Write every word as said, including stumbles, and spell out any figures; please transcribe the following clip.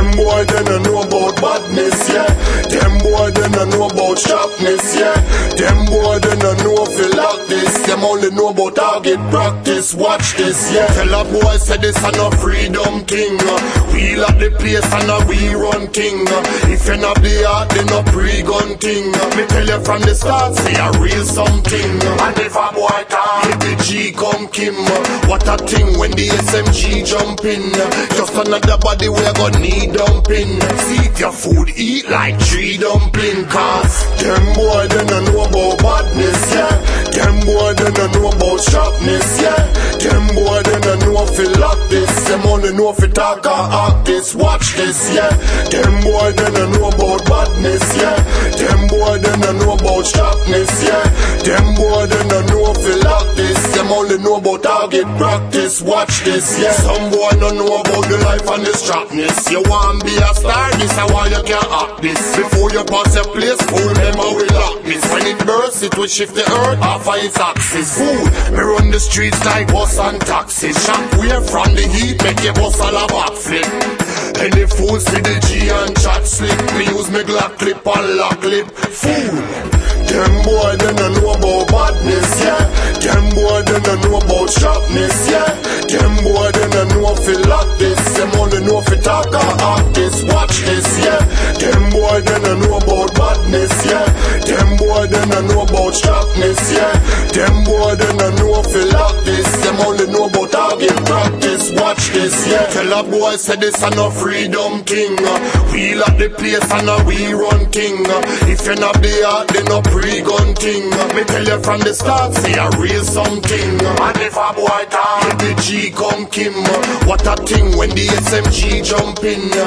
Them boy they don't know about badness, yeah. Them boy they don't know about sharpness, yeah. Them boy they don't know if you like this. Them only know about target practice. Watch this, yeah. Tell a boy say this a no freedom thing. We lock the place and a we run thing. If you not the art, then no pre-gun thing. Me tell you from the start, say a real something. And if a boy talk, if the G come Kim, what a thing when the S M G jump in. Just another body we gonna need dumping. See if your food eat like tree dumpling. Cause them boy they don't know about badness, yeah. Them boy they don't know about sharpness, yeah. Them boy they don't know if you lock this. Them only know if you talk or act this. Watch this, yeah. Them boy they don't know about badness, yeah. Them boy they don't know about sharpness, yeah. Them boy they don't know if you lock this. Them only know about target practice. Watch this, yeah. Some boy don't know about the life and the sharpness. You want be a star, this is why you can't act this. Before you pass your place, full member will lock this. When it bursts, it will shift the earth off of its axis. Fool, me run the streets like bus and taxis. Shock where from the heat, make your bus all a backflip. And the fool see the G and chat slip. Me use me Glock clip and lock lip. Fool, them boy they don't know about badness, yeah. Them boy they don't know about sharpness, yeah. Them boy they don't know if you lock this. Them only know if you talk or act this. Watch this, yeah. Them boy they don't know about badness, yeah. Them boy they don't know about sharpness, yeah. Them boy they don't know if you lock this. Them only know about target practice. Watch this, yeah. Tell a boy say this a no freedom thing. We lock the place and a we run thing. If you not the art, then no pre-gun thing. Me tell you from the start, say a real something. And if a boy talk, if the G come Kim, what a thing when the S M G jump in.